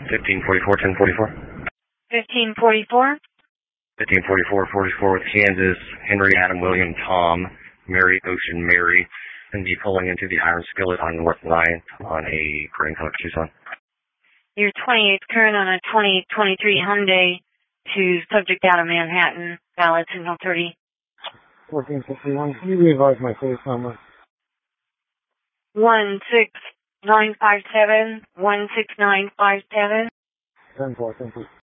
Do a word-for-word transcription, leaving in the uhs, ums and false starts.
fifteen forty-four, ten forty-four. fifteen forty-four? fifteen forty-four, forty-four with Kansas, Henry, Adam, William, Tom, Mary, Ocean, Mary, and be pulling into the Iron Skillet on North ninth on a green color Tucson. Your twenty-eighth current on a twenty twenty-three Hyundai to subject out of Manhattan, valid signal thirty. fourteen fifty-one, can you revise my case number? one six nine five seven, one six nine five seven. ten four, thank you.